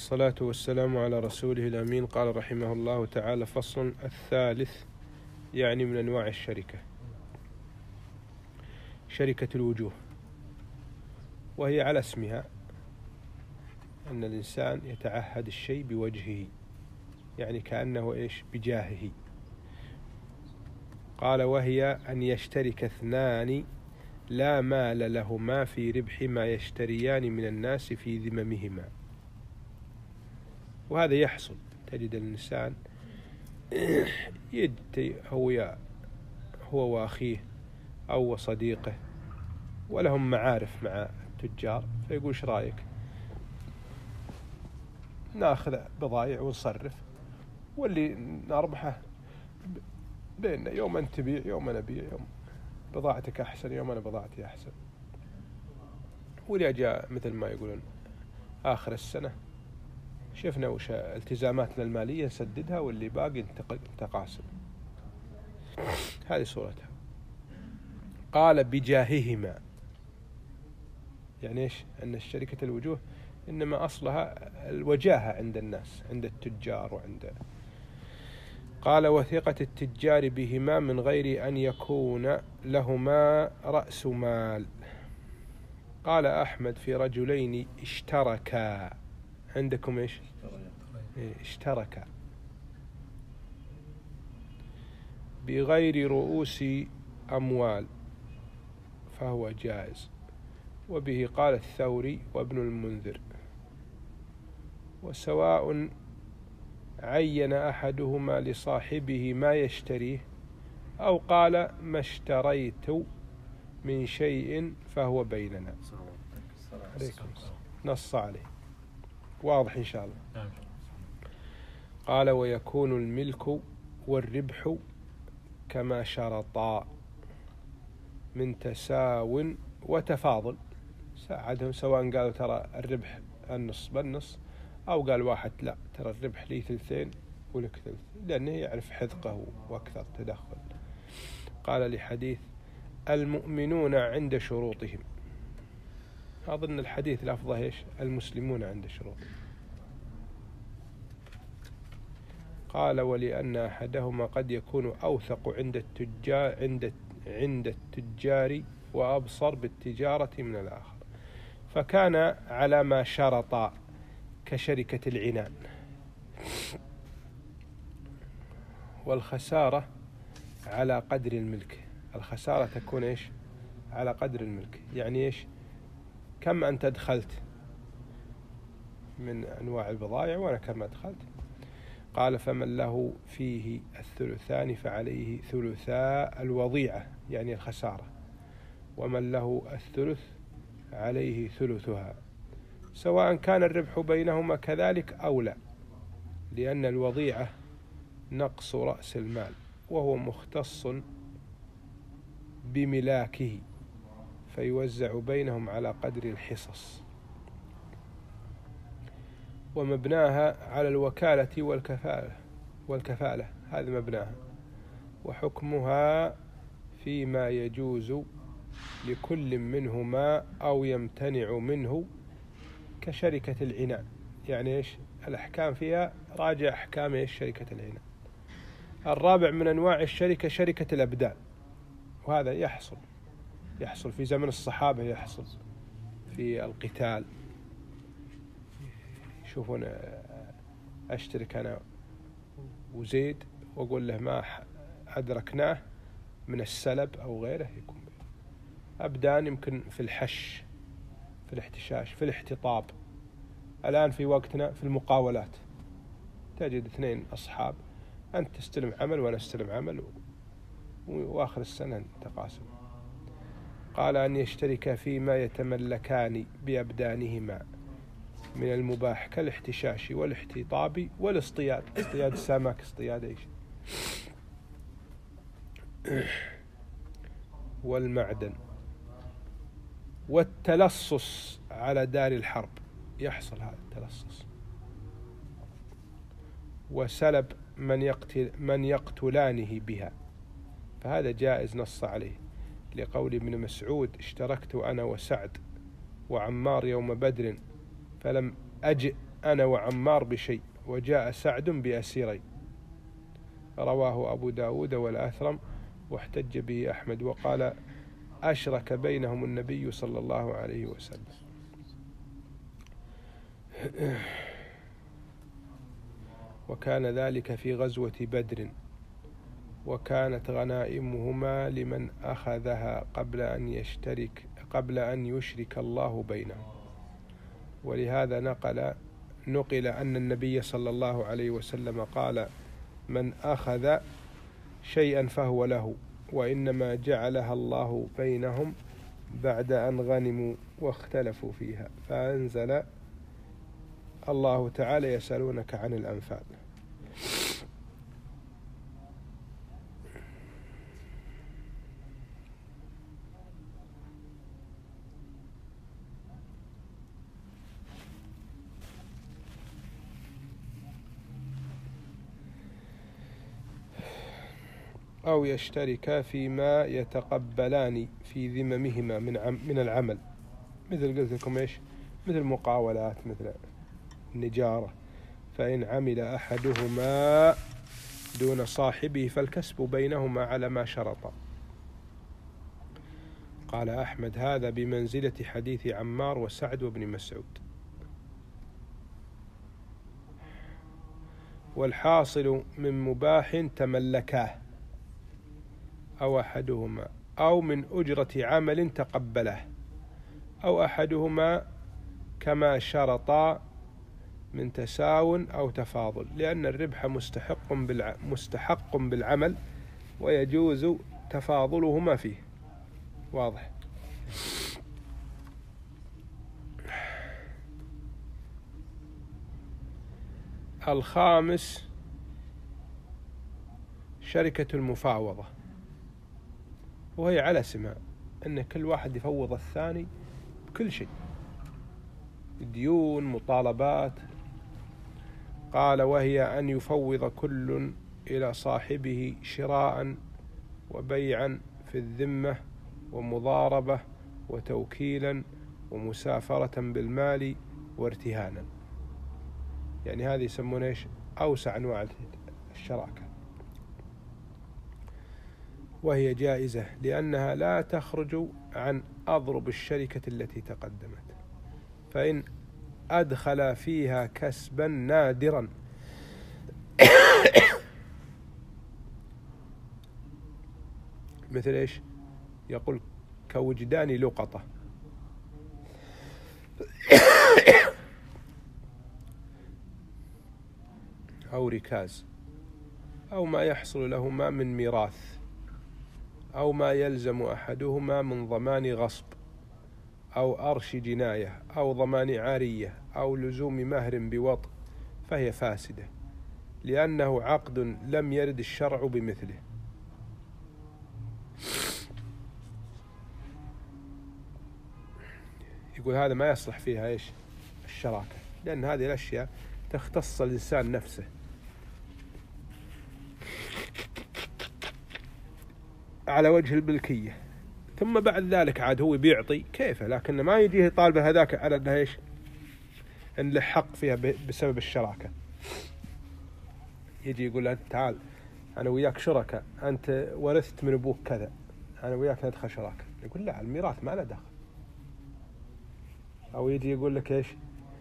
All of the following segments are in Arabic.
والصلاة والسلام على رسوله الأمين. قال رحمه الله تعالى: فصل الثالث، يعني من أنواع الشركة، شركة الوجوه، وهي على اسمها، أن الإنسان يتعهد الشيء بوجهه، يعني كأنه بجاهه. قال: وهي أن يشترك اثنان لا مال لهما في ربح ما يشتريان من الناس في ذممهما. وهذا يحصل، تجد الإنسان هو وأخيه أو صديقه ولهم معارف مع التجار، فيقول: ايش رأيك ناخذ بضائع ونصرف، واللي نربحه بيننا، يوم أنت تبيع يوم أنا أبيع، يوم بضاعتك أحسن يوم أنا بضاعتي أحسن. واللي جاء مثل ما يقولون آخر السنة شفنا وش التزاماتنا المالية نسددها، واللي باقي نتقاسم. هذه صورتها. قال: بجاههما، يعني أن الشركة الوجوه إنما أصلها الوجاهة عند الناس، عند التجار وعند. قال: وثقة التجار بهما من غير أن يكون لهما رأس مال. قال أحمد: في رجلين اشتركا. عندكم اشتركا بغير رؤوس أموال فهو جائز. وبه قال الثوري وابن المنذر. وسواء عين أحدهما لصاحبه ما يشتريه أو قال: ما اشتريت من شيء فهو بيننا. عليكم. نص عليه واضح إن شاء الله. قال: ويكون الملك والربح كما شرطا من تساو وتفاضل. ساعدهم، سواء قالوا ترى الربح النص بالنص، أو قال واحد لا ترى الربح لي ثلثين ولك ثلث، لأنه يعرف حذقه وأكثر تدخل. قال لحديث المؤمنون عند شروطهم. أظن الحديث لفظه المسلمون عند شروطهم. قال: ولأن أحدهما قد يكون أوثق عند التجار وأبصر بالتجارة من الآخر، فكان على ما شرط كشركة العنان. والخسارة على قدر الملك. الخسارة تكون على قدر الملك، يعني كم أنت دخلت من أنواع البضائع وأنا كم دخلت. قال: فمن له فيه الثلثان فعليه ثلثاء الوضيعة، يعني الخسارة، ومن له الثلث عليه ثلثها، سواء كان الربح بينهما كذلك أو لا، لأن الوضيعة نقص رأس المال، وهو مختص بملاكه، فيوزع بينهم على قدر الحصص. ومبناها على الوكالة والكفالة، هذا مبناها. وحكمها فيما يجوز لكل منهما أو يمتنع منه كشركة العنان. يعني الأحكام فيها راجع أحكام شركة العنان. الرابع من أنواع الشركة شركة الأبدان، وهذا يحصل في زمن الصحابة، يحصل في القتال. شوفون، أشترك أنا وزيد وأقول له ما أدركناه من السلب أو غيره، يكون أبدان. يمكن في الحش، في الاحتشاش، في الاحتطاب. الآن في وقتنا في المقاولات تجد اثنين أصحاب، أنت تستلم عمل وأنا استلم عمل، وآخر السنة تقاسم. قال: أن يشترك فيما يتملكان بأبدانهما من المباح كالاحتشاش والاحتطاب والاصطياد. اصطياد السمك، اصطياد والمعدن، والتلصص على دار الحرب. يحصل هذا التلصص. وسلب من يقتلانه بها، فهذا جائز، نص عليه لقول ابن مسعود: اشتركت أنا وسعد وعمار يوم بدر فلم أجئ أنا وعمار بشيء وجاء سعد بأسيرين. رواه أبو داود والآثرم، واحتج به أحمد وقال أشرك بينهم النبي صلى الله عليه وسلم. وكان ذلك في غزوة بدر، وكانت غنائمهما لمن أخذها قبل أن يشرك الله بينهم. ولهذا نقل أن النبي صلى الله عليه وسلم قال من أخذ شيئا فهو له، وإنما جعلها الله بينهم بعد أن غنموا واختلفوا فيها، فأنزل الله تعالى يسألونك عن الأنفال. أو يشتركا فيما يتقبلان في ذممهما من العمل، مثل قلت لكم إيش، مثل مقاولات، مثل النجارة. فإن عمل أحدهما دون صاحبه فالكسب بينهما على ما شرطا. قال أحمد هذا بمنزلة حديث عمار وسعد وابن مسعود. والحاصل من مباح تملكاه أو أحدهما، أو من أجرة عمل تقبله، أو أحدهما كما من تساو أو تفاضل، لأن الربح مستحق بالعمل ويجوز تفاضلهما فيه. واضح. الخامس شركة المفاوضة، وهي على سماع أن كل واحد يفوض الثاني بكل شيء، ديون، مطالبات. قال وهي أن يفوض كل إلى صاحبه شراء وبيعا في الذمة ومضاربة وتوكيلا ومسافرة بالمال وارتهانا. يعني هذه يسمونه إيش؟ أوسع أنواع الشراكة، وهي جائزة لأنها لا تخرج عن أضرب الشركة التي تقدمت، فإن أدخل فيها كسبا نادرا مثل إيش؟ يقول كوجدان لقطة أو ركاز، أو ما يحصل لهما من ميراث، أو ما يلزم أحدهما من ضمان غصب أو أرش جناية أو ضمان عارية أو لزوم مهر بوطء، فهي فاسدة لأنه عقد لم يرد الشرع بمثله. يقول هذا ما يصلح فيها إيش؟ الشراكة، لأن هذه الأشياء تختص الإنسان نفسه، على وجه الملكية، ثم بعد ذلك عاد هو بيعطي كيفه، لكن ما يجيه طالب هذاك على أنه إيش؟ أن له حق فيها بسبب الشراكة. يجي يقول أنت تعال أنا وياك شركة، أنت ورثت من أبوك كذا، أنا وياك ندخل شراكة. يقول لا، الميراث ما له دخل. أو يجي يقول لك إيش؟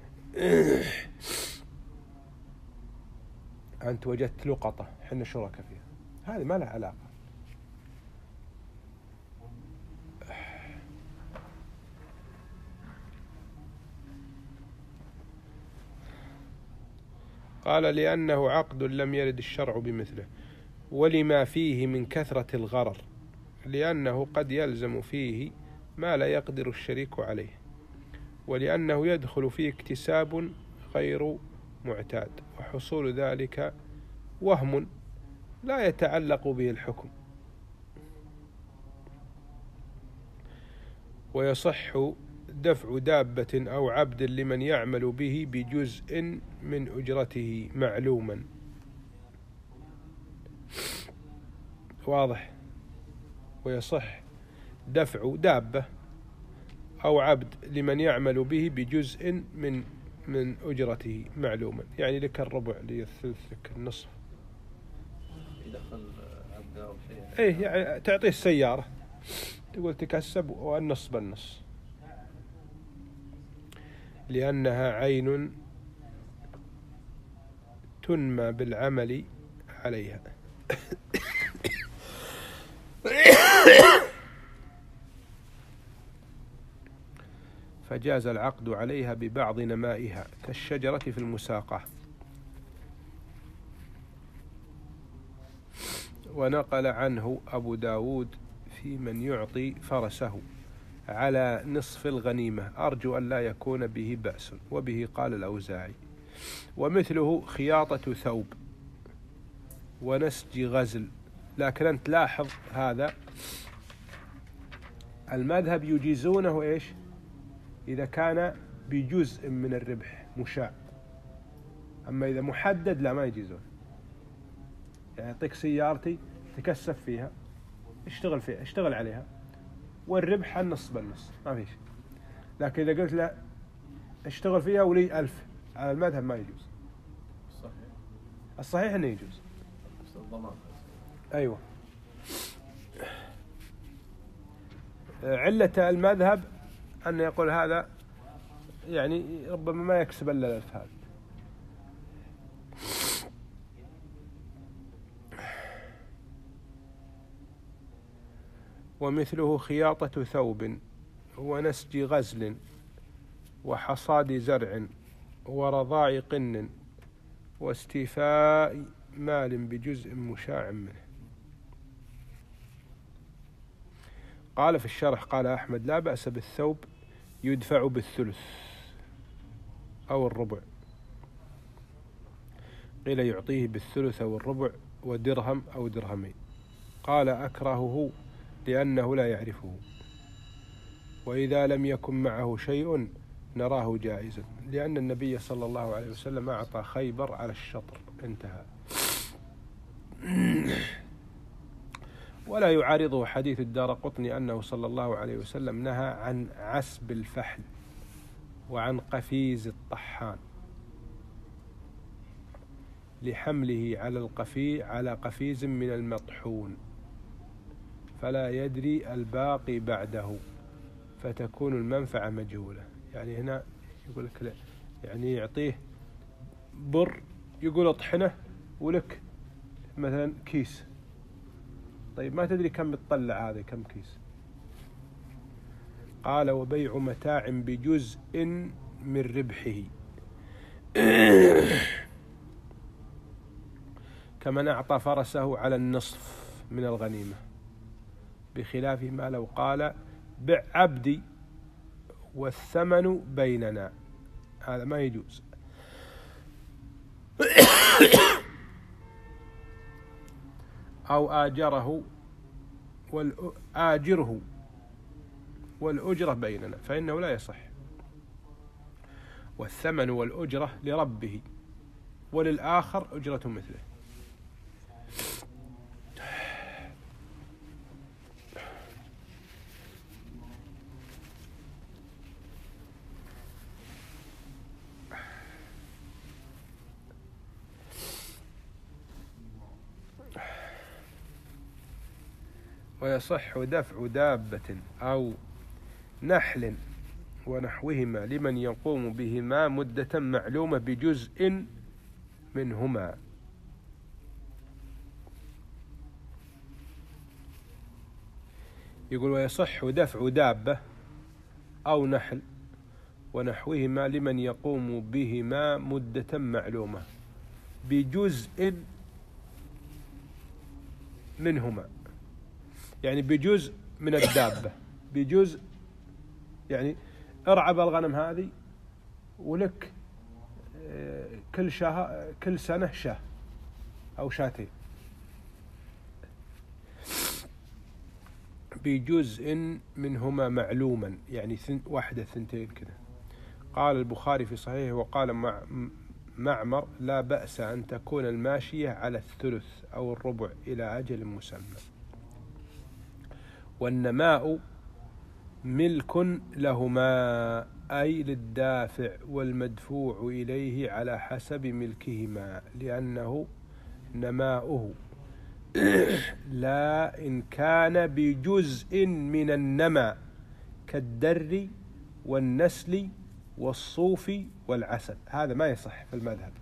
أنت وجدت لقطة حنا شركة فيها، هذه ما لها علاقة. قال لأنه عقد لم يرد الشرع بمثله، ولما فيه من كثرة الغرر، لأنه قد يلزم فيه ما لا يقدر الشريك عليه، ولأنه يدخل فيه اكتساب غير معتاد، وحصول ذلك وهم لا يتعلق به الحكم. ويصح دفع دابة أو عبد لمن يعمل به بجزء من أجرته معلوما. واضح. ويصح دفع دابة أو عبد لمن يعمل به بجزء من من أجرته معلوما، يعني لك الربع، لي الثلث، لك النصف. يدخل عبده أو شيء. إيه يعني تعطيه السيارة، تقول تكسب والنص بالنص، لأنها عين تنمى بالعمل عليها. فجاز العقد عليها ببعض نمائها كالشجرة في المساقة. ونقل عنه أبو داود في من يعطي فرسه على نصف الغنيمة أرجو أن لا يكون به بأس، وبه قال الأوزاعي. ومثله خياطة ثوب ونسج غزل. لكن أنت لاحظ هذا المذهب يجيزونه إيش؟ إذا كان بجزء من الربح مشاع، أما إذا محدد لا، ما يجيزون. يعني أعطيك سيارتي تكسف فيها، اشتغل فيها، اشتغل عليها، والربح النص بالنص، ما فيش. لكن إذا قلت لا اشتغل فيها ولي 1000، على المذهب ما يجوز. الصحيح أنه يجوز. أيوة. علة المذهب أن يقول هذا يعني ربما ما يكسب إلا 1000 هذا. ومثله خياطة ثوب ونسج غزل وحصاد زرع ورضاع قن واستيفاء مال بجزء مشاع منه. قال في الشرح قال أحمد لا بأس بالثوب يدفع بالثلث أو الربع، قيل يعطيه بالثلث أو الربع ودرهم أو درهمين. قال أكرهه لأنه لا يعرفه، وإذا لم يكن معه شيء نراه جائزا، لأن النبي صلى الله عليه وسلم أعطى خيبر على الشطر. انتهى. ولا يعارضه حديث الدارقطني أنه صلى الله عليه وسلم نهى عن عسب الفحل وعن قفيز الطحان لحمله على قفيز من المطحون، فلا يدري الباقي بعده فتكون المنفعة مجهولة. يعني هنا يقول لك لا، يعني يعطيه بر يقول اطحنه ولك مثلا كيس، طيب ما تدري كم بتطلع هذا، كم كيس. قال وبيع متاع بجزء من ربحه كمن أعطى فرسه على النصف من الغنيمة، بخلاف ما لو قال بع عبدي والثمن بيننا، هذا ما يجوز. أو آجره والأجرة بيننا، فإنه لا يصح. والثمن والأجرة لربه وللآخر أجرة مثله. ويصح دفع دابة أو نحل ونحوهما لمن يقوم بهما مدة معلومة بجزء منهما. يقول ويصح دفع دابة أو نحل ونحوهما لمن يقوم بهما مدة معلومة بجزء منهما، يعني بجزء من الدابة، بجزء يعني ارعى بالغنم هذه ولك كل سنة شاه أو شاتين، بجزء منهما معلوما، يعني واحدة ثنتين كذا. قال البخاري في صحيحه وقال معمر لا بأس أن تكون الماشية على الثلث أو الربع إلى أجل مسمى. والنماء ملك لهما أي للدافع والمدفوع إليه على حسب ملكهما، لأنه نماؤه لا إن كان بجزء من النمى كالدر والنسل والصوف والعسل. هذا ما يصح في المذهب.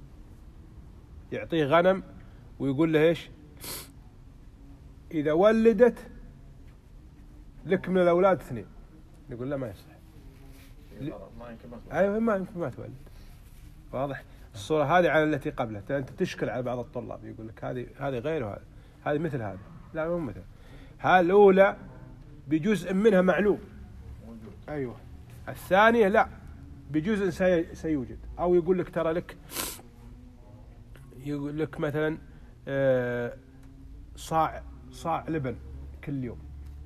يعطيه غنم ويقول له إيش؟ إذا ولدت لك من الأولاد 2. يقول لا ما يصح. أيوة ما يمكن ما تولد. واضح؟ الصورة هذه على التي قبلها. أنت تشكل على بعض الطلاب يقول لك هذه غير هذا، هذه مثل هذا. لا مو مثل. هذه الأولى بجزء منها معلوم. أيوة. الثانية لا، بجزء سيوجد. أو يقول لك ترى لك، يقول لك مثلا صاع لبن كل يوم.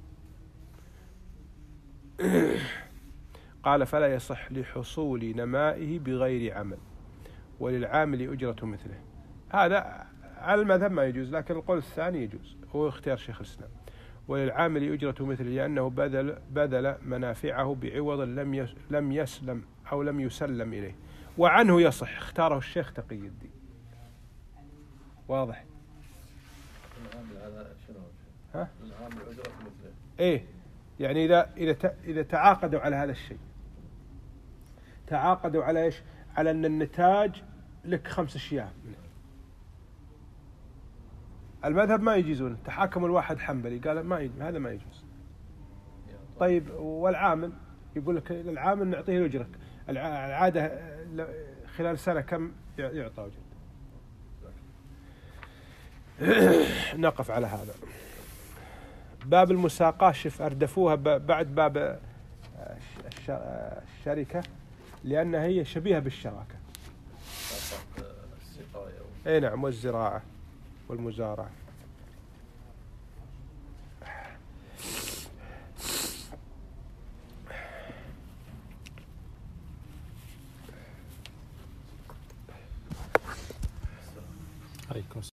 قال فلا يصح لحصول نمائه بغير عمل، وللعامل أجرة مثله. هذا على المذهب ما يجوز، لكن القول الثاني يجوز، هو اختيار شيخ الإسلام. وللعامل أجرة مثله لأنه بذل منافعه بعوض لم يسلم أو لم يسلم إليه. وعنه يصح، اختاره الشيخ تقي الدين. واضح؟ العامل هذا شنو؟ ها؟ العامل أجرة مثله. إيه، يعني إذا تعاقدوا على هذا الشيء، تعاقدوا على إيش؟ على أن النتاج لك 5 أشياء. المذهب ما يجيزون. تحاكم الواحد حنبلي قال ما يجوز، هذا ما يجوز. طيب والعامل يقول لك العامل نعطيه الأجرة، العادة خلال سنة كم يعطى أجرة. نقف على هذا. باب المساقاة شف أردفوها بعد باب الشركة، لأنها هي شبيهة بالشراكة. أي نعم، والزراعة والمزارعة. عليكم السلام.